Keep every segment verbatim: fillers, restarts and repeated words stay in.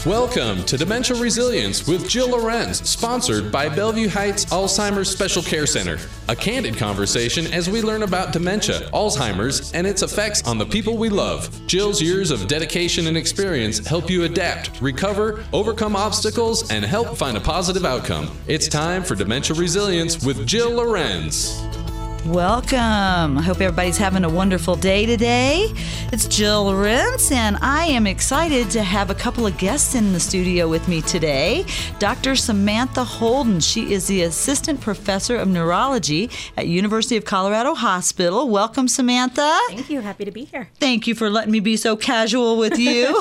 Welcome to Dementia Resilience with Jill Lorenz, sponsored by Bellevue Heights Alzheimer's Special Care Center. A candid conversation as we learn about dementia, Alzheimer's, and its effects on the people we love. Jill's years of dedication and experience help you adapt, recover, overcome obstacles, and help find a positive outcome. It's time for Dementia Resilience with Jill Lorenz. Welcome. I hope everybody's having a wonderful day today. It's Jill Lorenz, and I am excited to have a couple of guests in the studio with me today. Doctor Samantha Holden. She is the Assistant Professor of Neurology at University of Colorado Hospital. Welcome, Samantha. Thank you. Happy to be here. Thank you for letting me be so casual with you.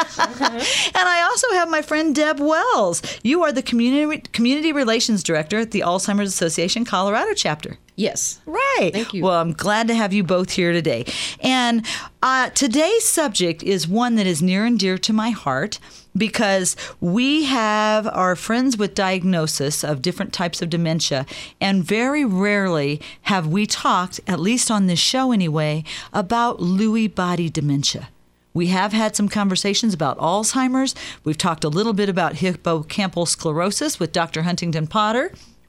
And I also have my friend Deb Wells. You are the Community Community Relations Director at the Alzheimer's Association Colorado chapter. Yes. Right. Thank you. Well, I'm glad to have you both here today. And uh, today's subject is one that is near and dear to my heart because we have our friends with diagnosis of different types of dementia, and very rarely have we talked, at least on this show anyway, about Lewy body dementia. We have had some conversations about Alzheimer's. We've talked a little bit about hippocampal sclerosis with Doctor Huntington Potter.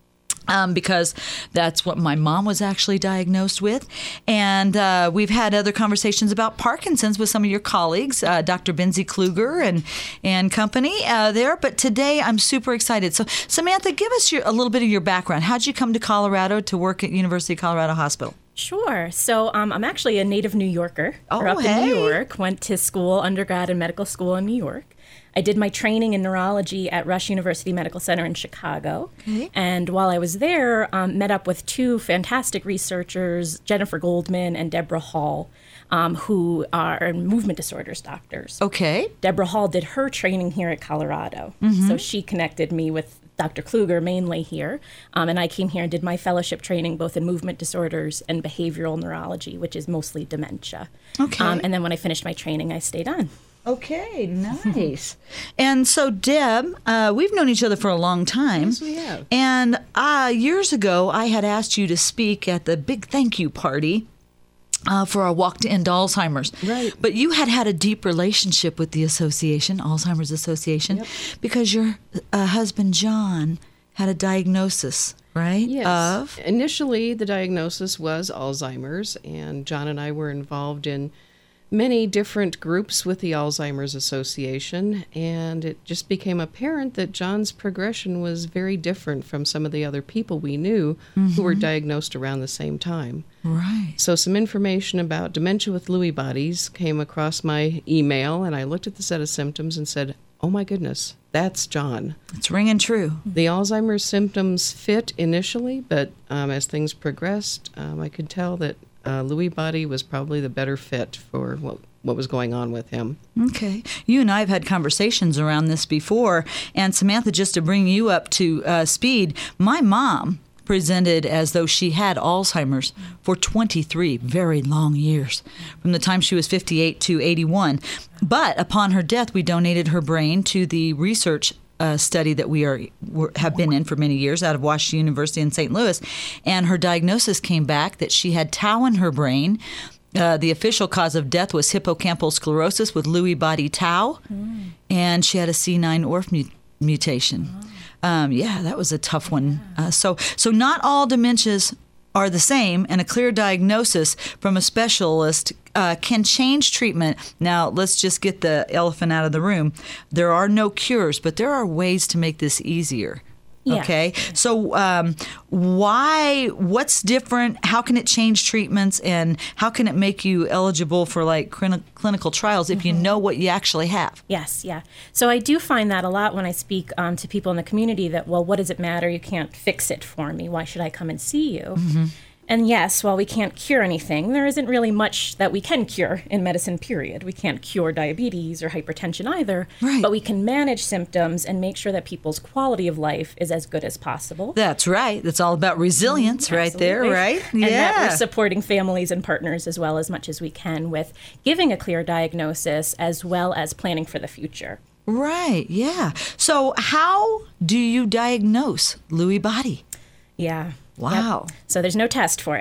Um, because that's what my mom was actually diagnosed with. And uh, we've had other conversations about Parkinson's with some of your colleagues, uh, Doctor Benzie Kluger and, and company uh, there. But today I'm super excited. So, Samantha, give us your, a little bit of your background. How'd you come to Colorado to work at University of Colorado Hospital? Sure. So um, I'm actually a native New Yorker. Oh, Grew up hey. in New York, went to school, undergrad and medical school in New York. I did my training in neurology at Rush University Medical Center in Chicago. Okay. And while I was there, um, met up with two fantastic researchers, Jennifer Goldman and Deborah Hall, um, who are movement disorders doctors. Okay. Deborah Hall did her training here at Colorado. Mm-hmm. So she connected me with Doctor Kluger mainly here. Um, and I came here and did my fellowship training both in movement disorders and behavioral neurology, which is mostly dementia. Okay. Um, and then when I finished my training, I stayed on. Okay, nice. And so, Deb, uh, we've known each other for a long time. Yes, we have. And uh, years ago, I had asked you to speak at the big thank you party uh, for our Walk to End Alzheimer's. Right. But you had had a deep relationship with the association, Alzheimer's Association, Yep. because your uh, husband, John, had a diagnosis, right? Yes. Of? Initially, the diagnosis was Alzheimer's, and John and I were involved in many different groups with the Alzheimer's Association, and it just became apparent that John's progression was very different from some of the other people we knew mm-hmm. who were diagnosed around the same time. Right. So some information about dementia with Lewy bodies came across my email, and I looked at the set of symptoms and said, oh my goodness, that's John. It's ringing true. The Alzheimer's symptoms fit initially, but um, as things progressed, um, I could tell that Uh, Lewy body was probably the better fit for what what was going on with him. Okay. You and I have had conversations around this before. And Samantha, just to bring you up to uh, speed, my mom presented as though she had Alzheimer's for twenty-three very long years, from the time she was fifty-eight to eighty-one. But upon her death, we donated her brain to the research Uh, study that we are were, have been in for many years out of Washington University in Saint Louis, and her diagnosis came back that she had tau in her brain. Uh, the official cause of death was hippocampal sclerosis with Lewy body tau, mm. and she had a C nine O R F mu- mutation. Oh. Um, yeah, that was a tough one. Uh, so, so not all dementias are the same, and a clear diagnosis from a specialist uh, can change treatment. Now, let's just get the elephant out of the room. There are no cures, but there are ways to make this easier. Yeah. Okay, so um, why? What's different? How can it change treatments, and how can it make you eligible for like clin- clinical trials if mm-hmm. you know what you actually have? Yes, yeah. So I do find that a lot when I speak um, to people in the community that, well, what does it matter? You can't fix it for me. Why should I come and see you? Mm-hmm. And yes, while we can't cure anything, there isn't really much that we can cure in medicine, period. We can't cure diabetes or hypertension either, right. but we can manage symptoms and make sure that people's quality of life is as good as possible. That's right. That's all about resilience mm, right there, right? And yeah. that we're supporting families and partners as well as much as we can with giving a clear diagnosis as well as planning for the future. Right, yeah. So how do you diagnose Lewy body? Yeah. Wow. Yep. So there's no test for it.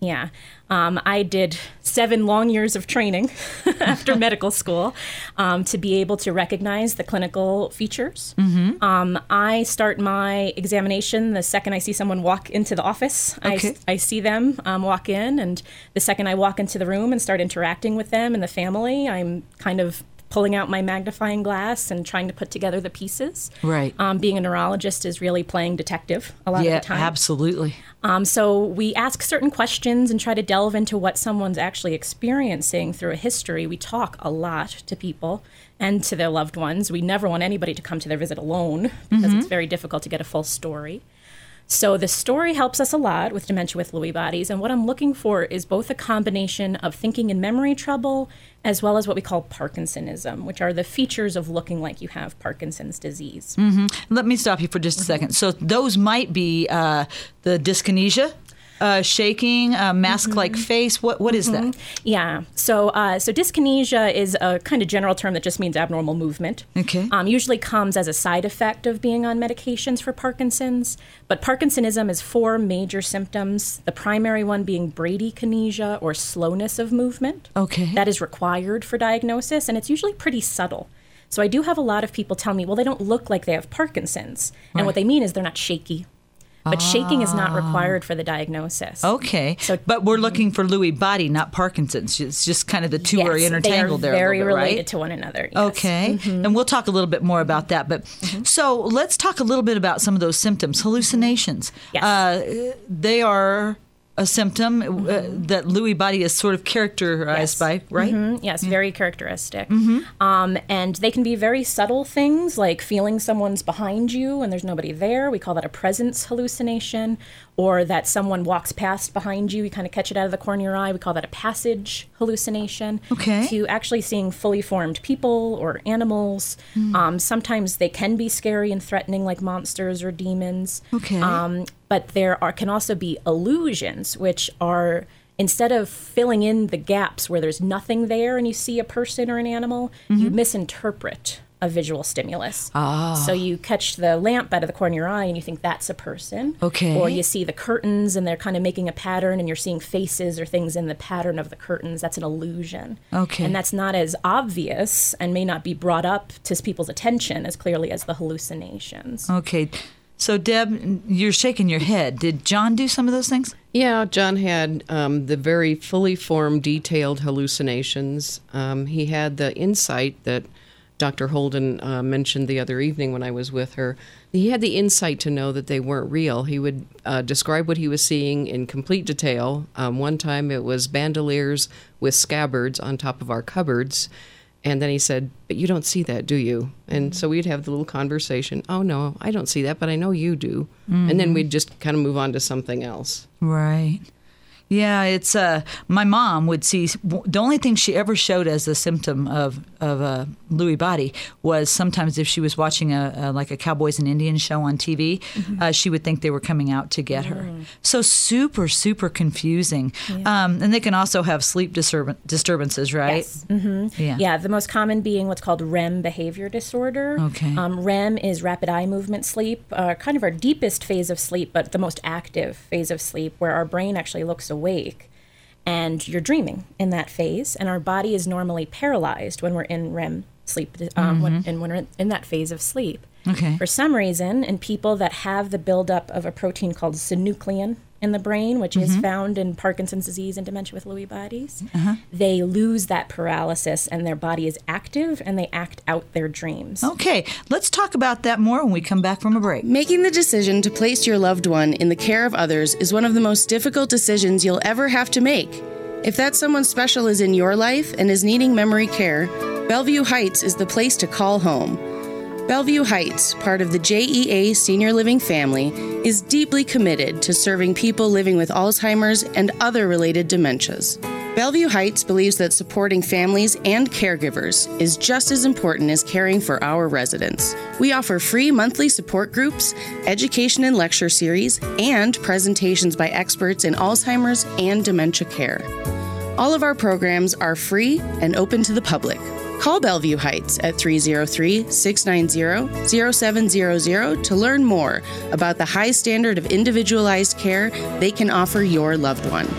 Yeah. Um, I did seven long years of training after medical school um, to be able to recognize the clinical features. Mm-hmm. Um, I start my examination the second I see someone walk into the office. Okay. I, I see them um, walk in, and the second I walk into the room and start interacting with them and the family, I'm kind of pulling out my magnifying glass and trying to put together the pieces. Right. Um, being a neurologist is really playing detective a lot yeah, of the time. absolutely. Um, so we ask certain questions and try to delve into what someone's actually experiencing through a history. We talk a lot to people and to their loved ones. We never want anybody to come to their visit alone because mm-hmm. it's very difficult to get a full story. So the story helps us a lot with dementia with Lewy bodies, and what I'm looking for is both a combination of thinking and memory trouble as well as what we call Parkinsonism, which are the features of looking like you have Parkinson's disease. Mm-hmm. Let me stop you for just a second. So those might be uh, the dyskinesia, uh, shaking, uh, mask-like mm-hmm. face. What What is mm-hmm. that? Yeah. So uh, so dyskinesia is a kind of general term that just means abnormal movement. Okay. Um, usually comes as a side effect of being on medications for Parkinson's. But Parkinsonism is four major symptoms, the primary one being bradykinesia, or slowness of movement. Okay. That is required for diagnosis, and it's usually pretty subtle. So I do have a lot of people tell me, well, they don't look like they have Parkinson's. And Right. what they mean is they're not shaky. But shaking is not required for the diagnosis. Okay. So, but we're looking for Lewy body, not Parkinson's. It's just kind of the two yes, are intertangled they are there very a little bit, related right? to one another. Yes. Okay. Mm-hmm. And we'll talk a little bit more about that. But mm-hmm. so let's talk a little bit about some of those symptoms. Hallucinations. Yes. Uh, they are a symptom mm-hmm. uh, that Lewy body is sort of characterized yes. by, right? Mm-hmm. Yes, yeah. very characteristic. Mm-hmm. Um, and they can be very subtle things, like feeling someone's behind you and there's nobody there. We call that a presence hallucination. Or that someone walks past behind you, you kind of catch it out of the corner of your eye. We call that a passage hallucination. Okay. To actually seeing fully formed people or animals. Mm. Um, sometimes they can be scary and threatening, like monsters or demons. Okay. Um, but there are can also be illusions, which are, instead of filling in the gaps where there's nothing there and you see a person or an animal, mm-hmm. you misinterpret a visual stimulus. Ah. So you catch the lamp out of the corner of your eye and you think that's a person. Okay. Or you see the curtains and they're kind of making a pattern and you're seeing faces or things in the pattern of the curtains. That's an illusion. Okay. And that's not as obvious and may not be brought up to people's attention as clearly as the hallucinations. Okay. So, Deb, you're shaking your head. Did John do some of those things? Yeah, John had um, the very fully formed, detailed hallucinations. Um, he had the insight that Doctor Holden uh, mentioned the other evening when I was with her. He had the insight to know that they weren't real. He would uh, describe what he was seeing in complete detail. Um, one time it was bandoliers with scabbards on top of our cupboards. And then he said, but you don't see that, do you? And so we'd have the little conversation. Oh, no, I don't see that, but I know you do. Mm-hmm. And then we'd just kind of move on to something else. Right. Yeah, it's uh, my mom would see, the only thing she ever showed as a symptom of, of a Lewy body was sometimes if she was watching a, a like a Cowboys and Indians show on T V, mm-hmm. uh, she would think they were coming out to get her. Mm. So super, super confusing. Yeah. Um, and they can also have sleep disturb- disturbances, right? Yes. Mm-hmm. Yeah. Yeah, the most common being what's called R E M behavior disorder. Okay. Um, R E M is rapid eye movement sleep, uh, kind of our deepest phase of sleep, but the most active phase of sleep where our brain actually looks awake and you're dreaming in that phase, and our body is normally paralyzed when we're in R E M sleep, um, mm-hmm. when, and when we're in that phase of sleep. Okay. For some reason, in people that have the buildup of a protein called synuclein in the brain, which mm-hmm. is found in Parkinson's disease and dementia with Lewy bodies, uh-huh. they lose that paralysis and their body is active and they act out their dreams. Okay, let's talk about that more when we come back from a break. Making the decision to place your loved one in the care of others is one of the most difficult decisions you'll ever have to make. If that someone special is in your life and is needing memory care, Bellevue Heights is the place to call home. Bellevue Heights, part of the J E A Senior Living family, is deeply committed to serving people living with Alzheimer's and other related dementias. Bellevue Heights believes that supporting families and caregivers is just as important as caring for our residents. We offer free monthly support groups, education and lecture series, and presentations by experts in Alzheimer's and dementia care. All of our programs are free and open to the public. Call Bellevue Heights at three oh three, six nine zero, zero seven zero zero to learn more about the high standard of individualized care they can offer your loved one.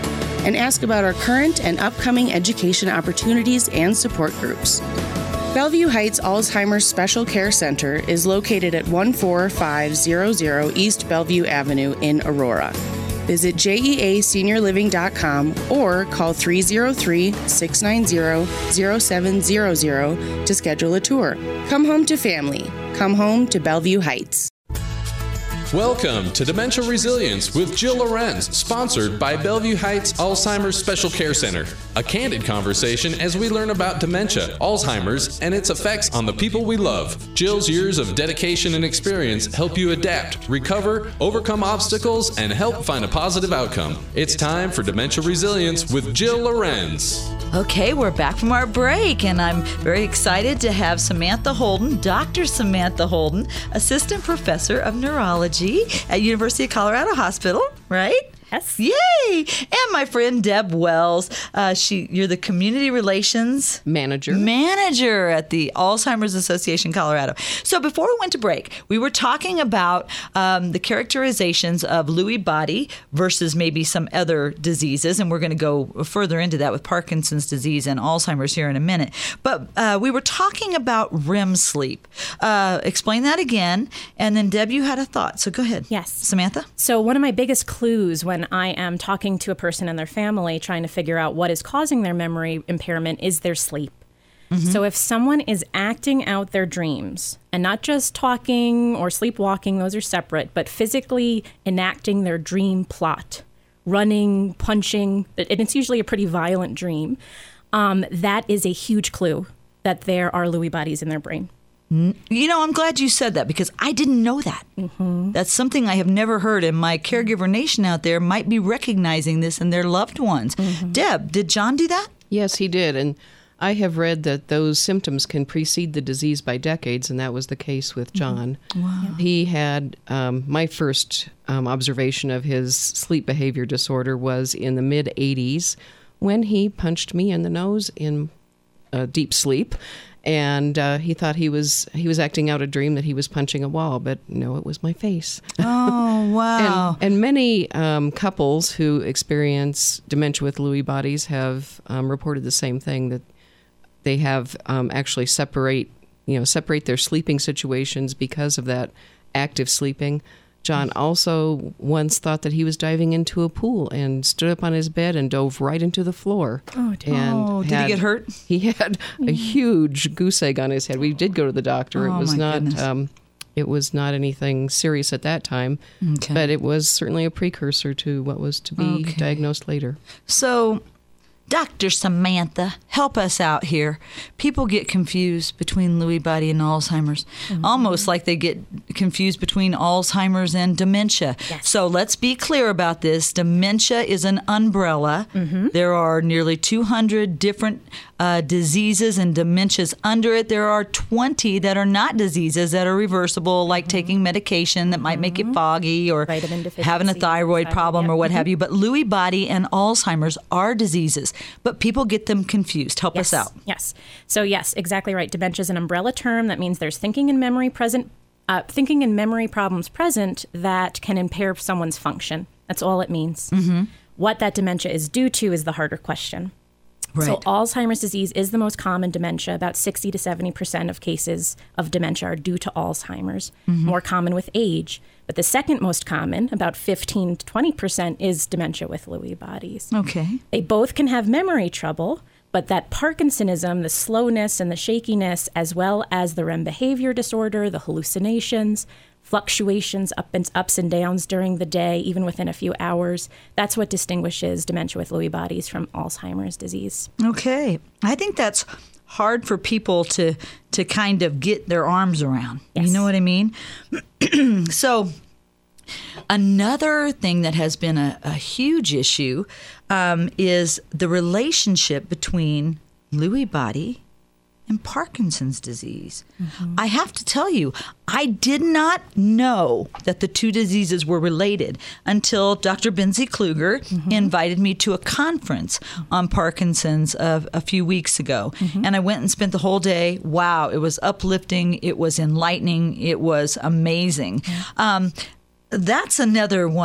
and ask about our current and upcoming education opportunities and support groups. Bellevue Heights Alzheimer's Special Care Center is located at one four five zero zero East Bellevue Avenue in Aurora. Visit J E A senior living dot com or call three oh three, six nine zero, zero seven zero zero to schedule a tour. Come home to family. Come home to Bellevue Heights. Welcome to Dementia Resilience with Jill Lorenz, sponsored by Bellevue Heights Alzheimer's Special Care Center. A candid conversation as we learn about dementia, Alzheimer's, and its effects on the people we love. Jill's years of dedication and experience help you adapt, recover, overcome obstacles, and help find a positive outcome. It's time for Dementia Resilience with Jill Lorenz. Okay, we're back from our break, and I'm very excited to have Samantha Holden, Doctor Samantha Holden, Assistant Professor of Neurology at University of Colorado Hospital, right? Yes. Yay! And my friend Deb Wells. Uh, she, you're the Community Relations Manager. Manager at the Alzheimer's Association Colorado. So before we went to break, we were talking about um, the characterizations of Lewy body versus maybe some other diseases, and we're going to go further into that with Parkinson's disease and Alzheimer's here in a minute. But uh, we were talking about R E M sleep. Uh, explain that again, and then Deb, you had a thought. So go ahead. Yes. Samantha? So one of my biggest clues when I am talking to a person and their family trying to figure out what is causing their memory impairment is their sleep. Mm-hmm. So if someone is acting out their dreams and not just talking or sleepwalking, those are separate, but physically enacting their dream plot, running, punching, and it's usually a pretty violent dream, um, that is a huge clue that there are Lewy bodies in their brain. You know, I'm glad you said that because I didn't know that. Mm-hmm. That's something I have never heard, and my caregiver nation out there might be recognizing this in their loved ones. Mm-hmm. Deb, did John do that? Yes, he did. And I have read that those symptoms can precede the disease by decades, and that was the case with John. Mm-hmm. Wow. He had, um, my first um, observation of his sleep behavior disorder was in the mid eighties when he punched me in the nose in uh, deep sleep. And uh, he thought he was he was acting out a dream that he was punching a wall, but no, it was my face. Oh, wow. and, and many um, couples who experience dementia with Lewy bodies have um, reported the same thing, that they have um, actually separate, you know, separate their sleeping situations because of that active sleeping. John also once thought that he was diving into a pool and stood up on his bed and dove right into the floor. Oh, dear. And oh did had, he get hurt? He had a huge goose egg on his head. We did go to the doctor. Oh, it was my not. goodness. Um, it was not anything serious at that time, Okay. but it was certainly a precursor to what was to be Okay. diagnosed later. So, Doctor Samantha, help us out here. People get confused between Lewy body and Alzheimer's, mm-hmm. almost like they get confused between Alzheimer's and dementia. Yes. So let's be clear about this. Dementia is an umbrella. Mm-hmm. There are nearly two hundred different uh, diseases and dementias under it. There are twenty that are not diseases that are reversible, like mm-hmm. taking medication that might mm-hmm. make it foggy or Vitamin deficiency, having a thyroid problem yep. or what mm-hmm. have you. But Lewy body and Alzheimer's are diseases. But people get them confused. Help yes. us out. Yes. So yes, exactly right. Dementia is an umbrella term. That means there's thinking and memory present, uh, thinking and memory problems present that can impair someone's function. That's all it means. Mm-hmm. What that dementia is due to is the harder question. Right. So Alzheimer's disease is the most common dementia. About sixty to seventy percent of cases of dementia are due to Alzheimer's, mm-hmm. more common with age. But the second most common, about fifteen to twenty percent, is dementia with Lewy bodies. Okay. They both can have memory trouble, but that Parkinsonism, the slowness and the shakiness, as well as the R E M behavior disorder, the hallucinations, fluctuations, up and ups and downs during the day, even within a few hours, that's what distinguishes dementia with Lewy bodies from Alzheimer's disease. Okay. I think that's hard for people to to kind of get their arms around. Yes. You know what I mean? So another thing that has been a, a huge issue um, is the relationship between Lewy body and Parkinson's disease. Mm-hmm. I have to tell you, I did not know that the two diseases were related until Doctor Benzie Kluger mm-hmm. invited me to a conference on Parkinson's of a few weeks ago. Mm-hmm. And I went and spent the whole day. Wow, it was uplifting. It was enlightening. It was amazing. Mm-hmm. Um, that's another one that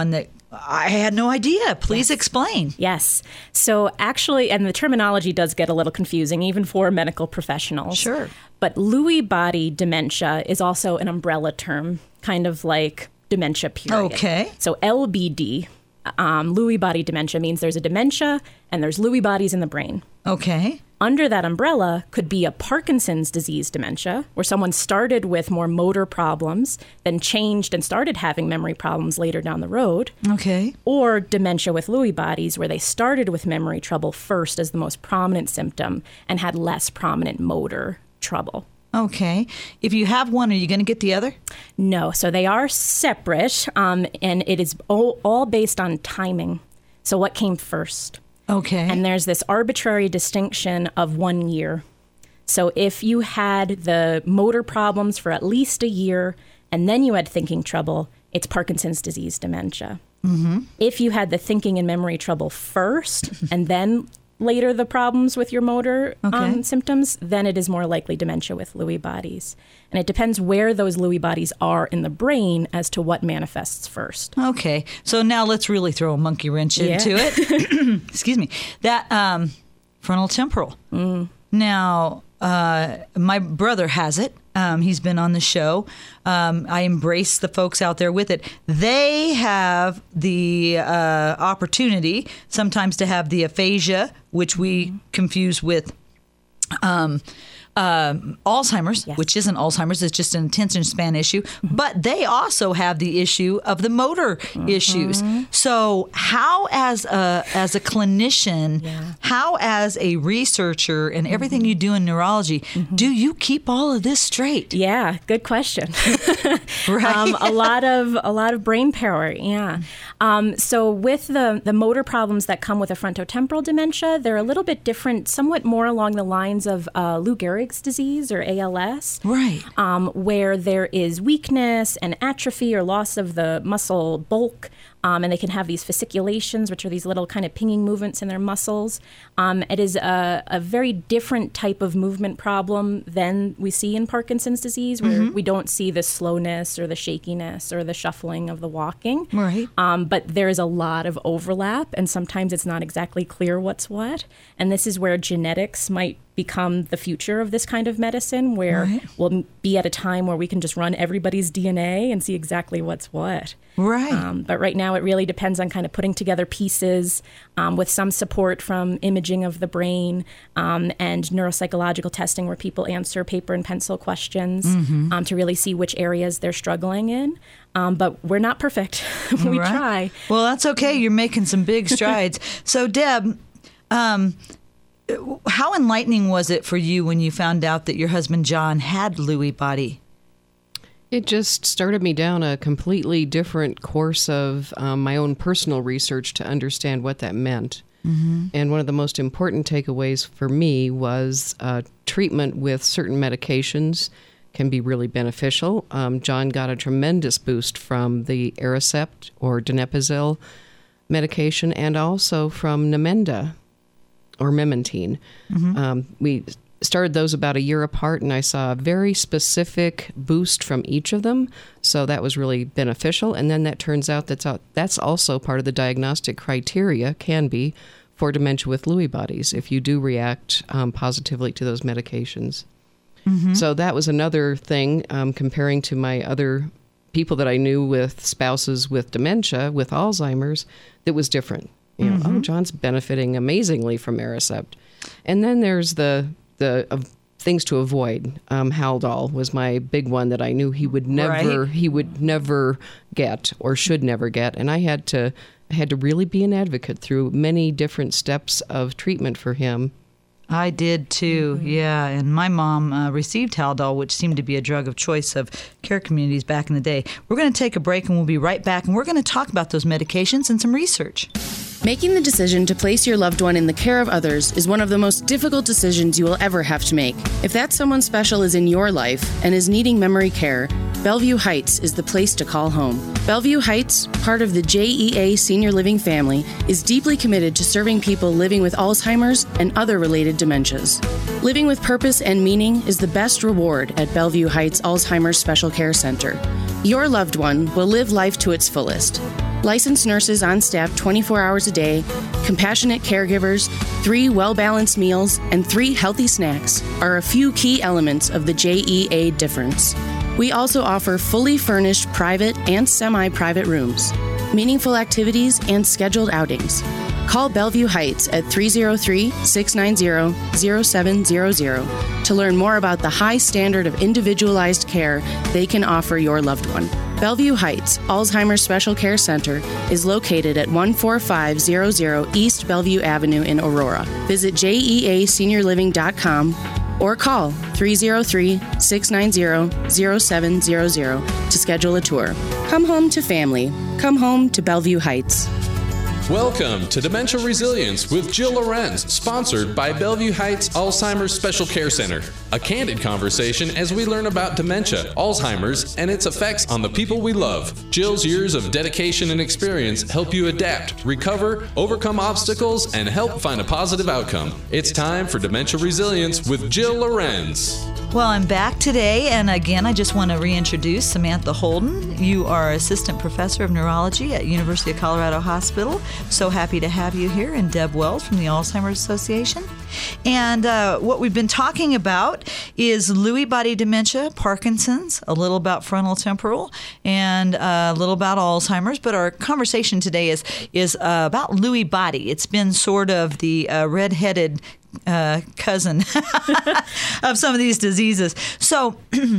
I had no idea. Please Yes. explain. Yes. So actually, and the terminology does get a little confusing, even for medical professionals. Sure. But Lewy body dementia is also an umbrella term, kind of like dementia period. Okay. So L B D, um, Lewy body dementia, means there's a dementia and there's Lewy bodies in the brain. Okay. Under that umbrella could be a Parkinson's disease dementia, where someone started with more motor problems, then changed and started having memory problems later down the road. Okay. Or dementia with Lewy bodies, where they started with memory trouble first as the most prominent symptom and had less prominent motor trouble. Okay. If you have one, are you going to get the other? No, so they are separate, um, and it is all, all based on timing. So what came first? Okay. And there's this arbitrary distinction of one year. So if you had the motor problems for at least a year and then you had thinking trouble, it's Parkinson's disease dementia. Mm-hmm. If you had the thinking and memory trouble first and then later the problems with your motor Okay. um, symptoms, then it is more likely dementia with Lewy bodies. And it depends where those Lewy bodies are in the brain as to what manifests first. Okay. So now let's really throw a monkey wrench Yeah. into it. Excuse me. That um, frontal temporal. Mm. Now, uh, my brother has it. Um, he's been on the show. Um, I embrace the folks out there with it. They have the uh, opportunity sometimes to have the aphasia, which we confuse with um, uh, Alzheimer's, Yes. which isn't Alzheimer's. It's just an attention span issue. But they also have the issue of the motor issues. So how, as a as a clinician, Yeah. how as a researcher and everything you do in neurology, do you keep all of this straight? Yeah, good question. Right. um, a lot of a lot of brain power. Yeah. Um, so with the the motor problems that come with a frontotemporal dementia, they're a little bit different, somewhat more along the lines of uh, Lou Gehrig's disease or A L S. Right. Um, where there is weakness and atrophy or loss of the muscle bulk. Um, and they can have these fasciculations, which are these little kind of pinging movements in their muscles. Um, it is a, a very different type of movement problem than we see in Parkinson's disease, where Mm-hmm. we don't see the slowness or the shakiness or the shuffling of the walking. Right. Um, but there is a lot of overlap, and sometimes it's not exactly clear what's what. And this is where genetics might become the future of this kind of medicine, where Right. we'll be at a time where we can just run everybody's D N A and see exactly what's what. Right. Um, but right now, it really depends on kind of putting together pieces um, with some support from imaging of the brain um, and neuropsychological testing, where people answer paper and pencil questions Mm-hmm. um, to really see which areas they're struggling in. Um, but we're not perfect. we Right. try. Well, that's okay. You're making some big strides. So, Deb, um, how enlightening was it for you when you found out that your husband John had Lewy body? It just started me down a completely different course of um, my own personal research to understand what that meant. Mm-hmm. And one of the most important takeaways for me was uh, treatment with certain medications can be really beneficial. Um, John got a tremendous boost from the Aricept or donepezil medication, and also from Namenda or memantine. Mm-hmm. Um, we started those about a year apart, and I saw a very specific boost from each of them. So that was really beneficial. And then that turns out that's, that's also part of the diagnostic criteria, can be, for dementia with Lewy bodies, if you do react um, positively to those medications. Mm-hmm. So that was another thing, um, comparing to my other people that I knew with spouses with dementia, with Alzheimer's, that was different. You know, mm-hmm. oh, John's benefiting amazingly from Aricept. And then there's the the uh, things to avoid. Um, Haldol was my big one that I knew he would never Right. he would never get or should never get, and I had to I had to really be an advocate through many different steps of treatment for him. I did too, mm-hmm. yeah. And my mom uh, received Haldol, which seemed to be a drug of choice of care communities back in the day. We're going to take a break and we'll be right back, and we're going to talk about those medications and some research. Making the decision to place your loved one in the care of others is one of the most difficult decisions you will ever have to make. If that someone special is in your life and is needing memory care, Bellevue Heights is the place to call home. Bellevue Heights, part of the J E A Senior Living family, is deeply committed to serving people living with Alzheimer's and other related dementias. Living with purpose and meaning is the best reward at Bellevue Heights Alzheimer's Special Care Center. Your loved one will live life to its fullest. licensed nurses on staff twenty-four hours a day, compassionate caregivers, three well-balanced meals, and three healthy snacks are a few key elements of the J E A difference. We also offer fully furnished private and semi-private rooms, meaningful activities, and scheduled outings. Call Bellevue Heights at three oh three, six nine zero, zero seven zero zero to learn more about the high standard of individualized care they can offer your loved one. Bellevue Heights Alzheimer's Special Care Center is located at one four five zero zero East Bellevue Avenue in Aurora. Visit J E A senior living dot com or call three oh three, six nine zero, zero seven zero zero to schedule a tour. Come home to family. Come home to Bellevue Heights. Welcome to Dementia Resilience with Jill Lorenz, sponsored by Bellevue Heights Alzheimer's Special Care Center. A candid conversation as we learn about dementia, Alzheimer's, and its effects on the people we love. Jill's years of dedication and experience help you adapt, recover, overcome obstacles, and help find a positive outcome. It's time for Dementia Resilience with Jill Lorenz. Well, I'm back today, and again, I just want to reintroduce Samantha Holden. You are Assistant Professor of Neurology at University of Colorado Hospital. So happy to have you here, and Deb Wells from the Alzheimer's Association. And uh, what we've been talking about is Lewy body dementia, Parkinson's, a little about frontal temporal, and uh, a little about Alzheimer's. But our conversation today is is uh, about Lewy body. It's been sort of the uh, redheaded Uh, cousin of some of these diseases. So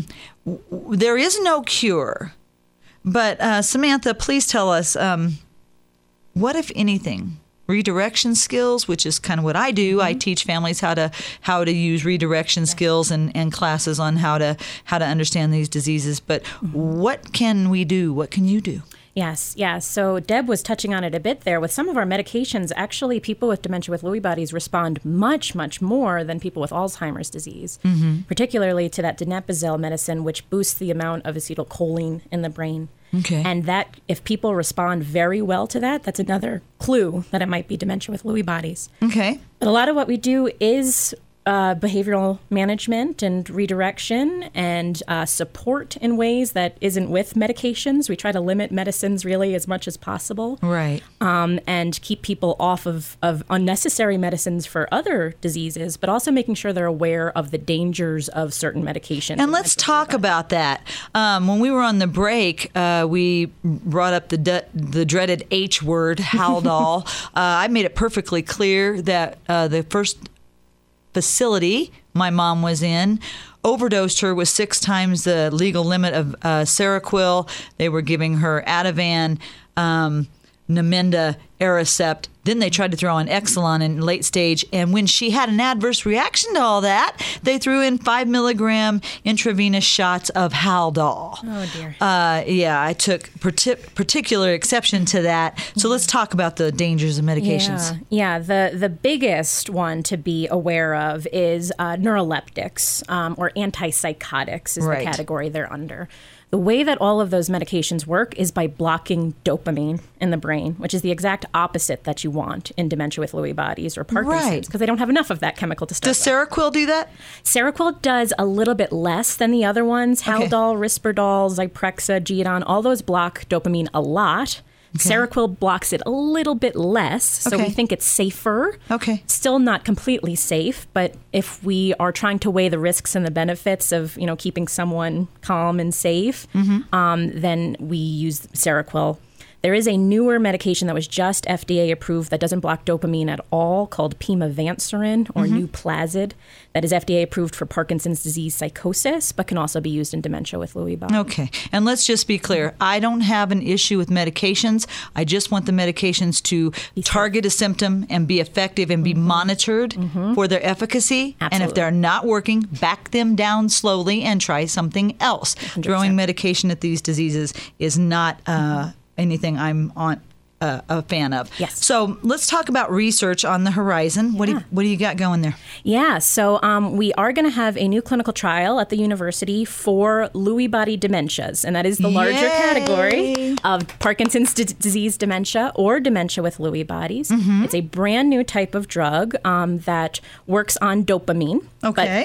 there is no cure. But uh, Samantha, please tell us, um, what, if anything, redirection skills, which is kind of what I do. Mm-hmm. I teach families how to how to use redirection skills and, and classes on how to how to understand these diseases. But mm-hmm. what can we do? What can you do? Yes, yes. So Deb was touching on it a bit there. With some of our medications, actually, people with dementia with Lewy bodies respond much, much more than people with Alzheimer's disease, mm-hmm. particularly to that donepezil medicine, which boosts the amount of acetylcholine in the brain. Okay. And that, if people respond very well to that, that's another clue that it might be dementia with Lewy bodies. Okay. But a lot of what we do is Uh, behavioral management and redirection and uh, support in ways that isn't with medications. We try to limit medicines really as much as possible. Right. Um, and keep people off of, of unnecessary medicines for other diseases, but also making sure they're aware of the dangers of certain medications. And let's talk about that. Um, when we were on the break, uh, we brought up the de- the dreaded H word, Haldol. uh, I made it perfectly clear that uh, the first facility my mom was in overdosed her with six times the legal limit of uh, Seroquel. They were giving her Ativan, um, Namenda, Aricept. Then they tried to throw in Exelon in late stage. And when she had an adverse reaction to all that, they threw in five milligram intravenous shots of Haldol. Oh, dear. Uh, yeah, I took partic- particular exception to that. So let's talk about the dangers of medications. Yeah, yeah. The, the biggest one to be aware of is uh, neuroleptics um, or antipsychotics is Right. the category they're under. The way that all of those medications work is by blocking dopamine in the brain, which is the exact opposite that you want in dementia with Lewy bodies or Parkinson's, Right. because they don't have enough of that chemical to start Does with. Seroquel do that? Seroquel does a little bit less than the other ones. Okay. Haldol, Risperdal, Zyprexa, Geodon, all those block dopamine a lot. Okay. Seroquel blocks it a little bit less, so Okay. we think it's safer. Okay. Still not completely safe, but if we are trying to weigh the risks and the benefits of, you know, keeping someone calm and safe, mm-hmm. um, then we use Seroquel. There is a newer medication that was just F D A approved that doesn't block dopamine at all called pimavanserin or mm-hmm. Nuplazid that is F D A approved for Parkinson's disease psychosis, but can also be used in dementia with Lewy bodies. Okay. And let's just be clear. I don't have an issue with medications. I just want the medications to target a symptom and be effective and be mm-hmm. monitored mm-hmm. for their efficacy. Absolutely. And if they're not working, back them down slowly and try something else. one hundred percent. Throwing medication at these diseases is not uh, mm-hmm. anything I'm on uh, a fan of. Yes. So let's talk about research on the horizon. Yeah. What do you, what do you got going there? Yeah. So um, we are going to have a new clinical trial at the university for Lewy body dementias, and that is the larger Yay. category of Parkinson's d- disease dementia or dementia with Lewy bodies. Mm-hmm. It's a brand new type of drug um, that works on dopamine, Okay. but it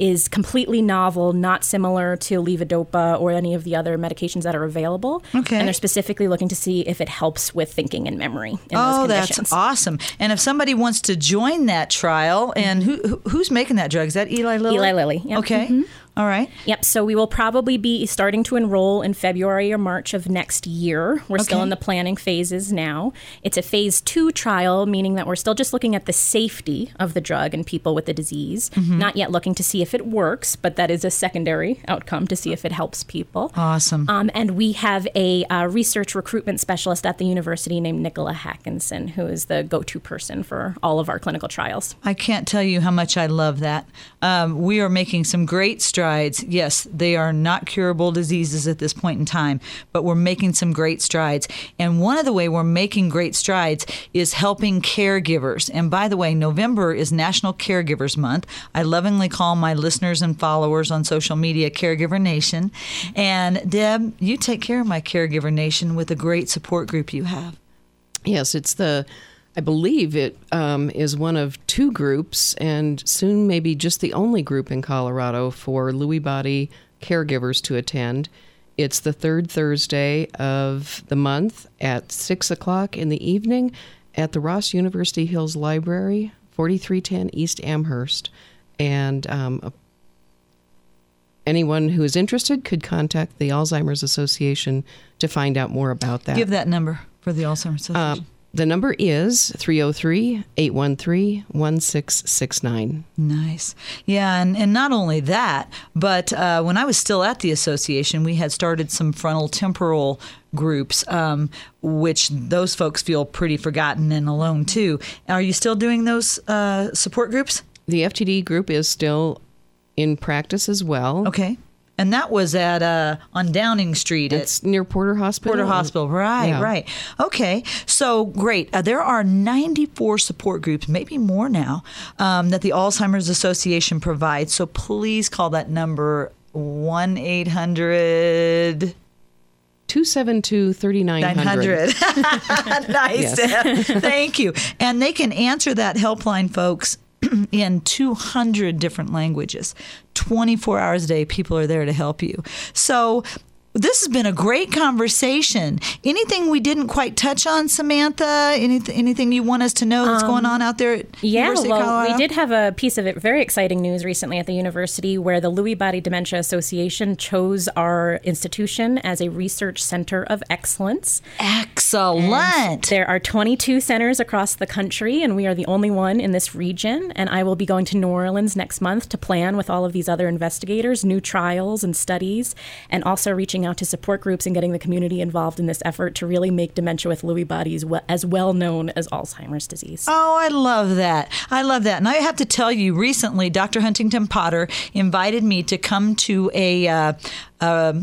is completely novel, not similar to levodopa or any of the other medications that are available. Okay. And they're specifically looking to see if it helps with thinking and memory in oh, those conditions. That's awesome. And if somebody wants to join that trial, and who, who who's making that drug? Is that Eli Lilly? Eli Lilly, yep. Okay. Mm-hmm. All right. Yep. So we will probably be starting to enroll in February or March of next year. We're okay. still in the planning phases now. It's a phase two trial, meaning that we're still just looking at the safety of the drug in people with the disease, mm-hmm. not yet looking to see if it works, but that is a secondary outcome to see if it helps people. Awesome. Um, and we have a uh, research recruitment specialist at the university named Nicola Hackinson, who is the go-to person for all of our clinical trials. I can't tell you how much I love that. Um, we are making some great strides. Yes, they are not curable diseases at this point in time, but we're making some great strides. And one of the way we're making great strides is helping caregivers. And by the way, November is National Caregivers Month. I lovingly call my listeners and followers on social media Caregiver Nation. And Deb, you take care of my Caregiver Nation with a great support group you have. Yes, it's the... I believe it um, is one of two groups, and soon maybe just the only group in Colorado for Lewy body caregivers to attend. It's the third Thursday of the month at six o'clock in the evening at the Ross University Hills Library, forty-three ten East Amherst. And um, anyone who is interested could contact the Alzheimer's Association to find out more about that. Give that number for the Alzheimer's Association. Uh, The number is three oh three, eight one three, one six six nine. Nice. Yeah, and, and not only that, but uh, when I was still at the association, we had started some frontal temporal groups, um, which those folks feel pretty forgotten and alone, too. Are you still doing those uh, support groups? The F T D group is still in practice as well. Okay. And that was at uh, on Downing Street. It's near Porter Hospital. Porter Hospital, right, yeah. right. Okay, so great. Uh, there are ninety-four support groups, maybe more now, um, that the Alzheimer's Association provides. So please call that number one eight hundred two seven two, three nine zero zero. Nice. Yes. Thank you. And they can answer that helpline, folks, in two hundred different languages. twenty-four hours a day, people are there to help you. So this has been a great conversation. Anything we didn't quite touch on, Samantha? Anything, anything you want us to know that's um, going on out there at yeah, University well, of Colorado? We did have a piece of it, very exciting news recently at the university where the Lewy Body Dementia Association chose our institution as a research center of excellence. Excellent. And there are twenty-two centers across the country, and we are the only one in this region. And I will be going to New Orleans next month to plan with all of these other investigators, new trials and studies, and also reaching out to support groups and getting the community involved in this effort to really make dementia with Lewy bodies as well known as Alzheimer's disease. Oh, I love that. I love that. And I have to tell you, recently, Doctor Huntington Potter invited me to come to a uh, uh,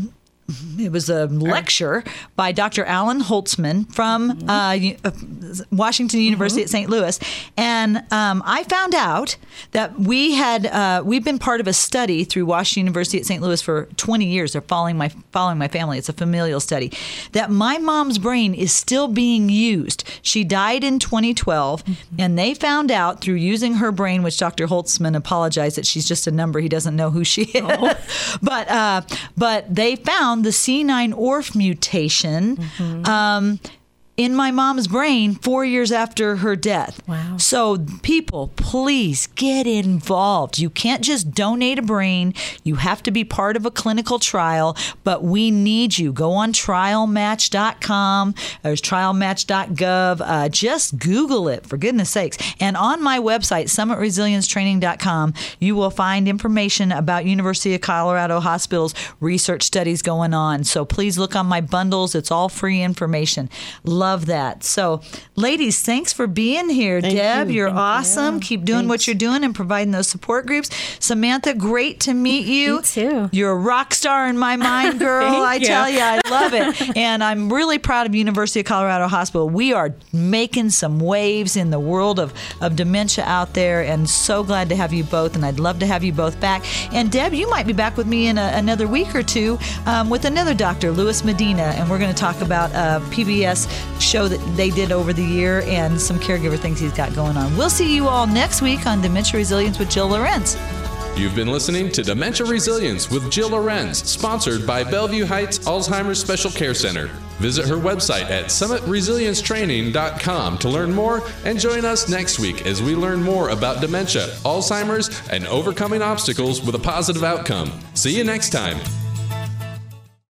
it was a lecture by Doctor Alan Holtzman from uh, Washington University mm-hmm. at Saint Louis. And um, I found out that we had, uh, we've been part of a study through Washington University at Saint Louis for twenty years. They're following my, following my family. It's a familial study. That my mom's brain is still being used. She died in twenty twelve, mm-hmm. and they found out through using her brain, which Doctor Holtzman apologized that she's just a number. He doesn't know who she is. Oh. but, uh, but they found the C nine O R F mutation mm-hmm. um, in my mom's brain four years after her death. Wow. So people, please get involved. You can't just donate a brain. You have to be part of a clinical trial, but we need you. Go on trial match dot com. There's trial match dot gov. Uh, just Google it, for goodness sakes. And on my website, summit resilience training dot com, you will find information about University of Colorado Hospital's research studies going on. So please look on my bundles. It's all free information. Love that. So, ladies, thanks for being here. Thank Deb, you. you're Thank awesome. you. Keep doing Thanks. what you're doing and providing those support groups. Samantha, great to meet you. You too. You're a rock star in my mind, girl. I you. tell you, I love it. And I'm really proud of University of Colorado Hospital. We are making some waves in the world of, of dementia out there, and so glad to have you both, and I'd love to have you both back. And Deb, you might be back with me in a, another week or two um, with another doctor, Louis Medina, and we're going to talk about a P B S show that they did over the year and some caregiver things he's got going on. We'll see you all next week on Dementia Resilience with Jill Lorenz. You've been listening to Dementia Resilience with Jill Lorenz, sponsored by Bellevue Heights Alzheimer's Special Care Center. Visit her website at summit resilience training dot com to learn more, and join us next week as we learn more about dementia, Alzheimer's, and overcoming obstacles with a positive outcome. See you next time.